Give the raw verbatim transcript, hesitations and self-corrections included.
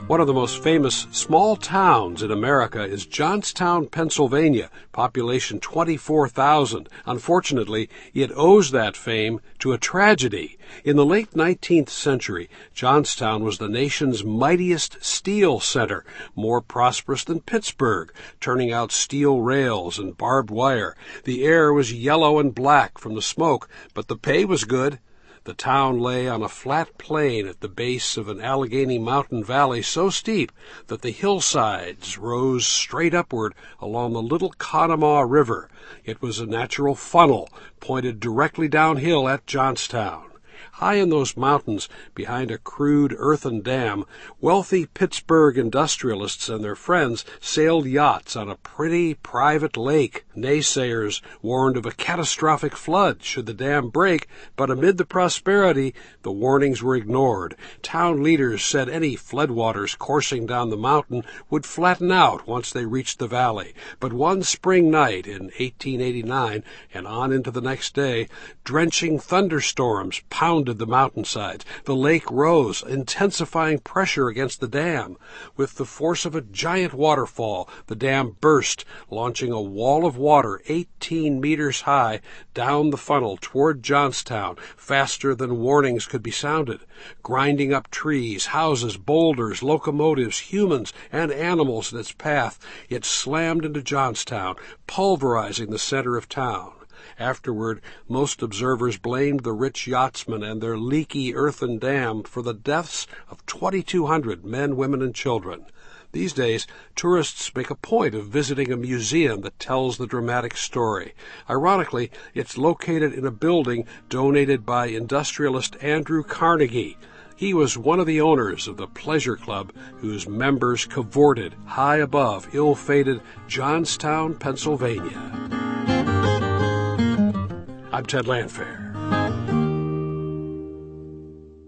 One of the most famous small towns in America is Johnstown, Pennsylvania, population twenty-four thousand. Unfortunately, it owes that fame to a tragedy. In the late nineteenth century, Johnstown was the nation's mightiest steel center, more prosperous than Pittsburgh, turning out steel rails and barbed wire. The air was yellow and black from the smoke, but the pay was good. The town lay on a flat plain at the base of an Allegheny mountain valley so steep that the hillsides rose straight upward along the Little Conemaugh River. It was a natural funnel pointed directly downhill at Johnstown. High in those mountains, behind a crude earthen dam, wealthy Pittsburgh industrialists and their friends sailed yachts on a pretty private lake. Naysayers warned of a catastrophic flood should the dam break, but amid the prosperity, the warnings were ignored. Town leaders said any floodwaters coursing down the mountain would flatten out once they reached the valley. But one spring night in eighteen eighty-nine and on into the next day, drenching thunderstorms pounded the mountainsides. The lake rose, intensifying pressure against the dam. With the force of a giant waterfall, the dam burst, launching a wall of water eighteen meters high down the funnel toward Johnstown, faster than warnings could be sounded. Grinding up trees, houses, boulders, locomotives, humans, and animals in its path, it slammed into Johnstown, pulverizing the center of town. Afterward, most observers blamed the rich yachtsmen and their leaky earthen dam for the deaths of twenty-two hundred men, women, and children. These days, tourists make a point of visiting a museum that tells the dramatic story. Ironically, it's located in a building donated by industrialist Andrew Carnegie. He was one of the owners of the Pleasure Club whose members cavorted high above ill-fated Johnstown, Pennsylvania. I'm Ted Landfair.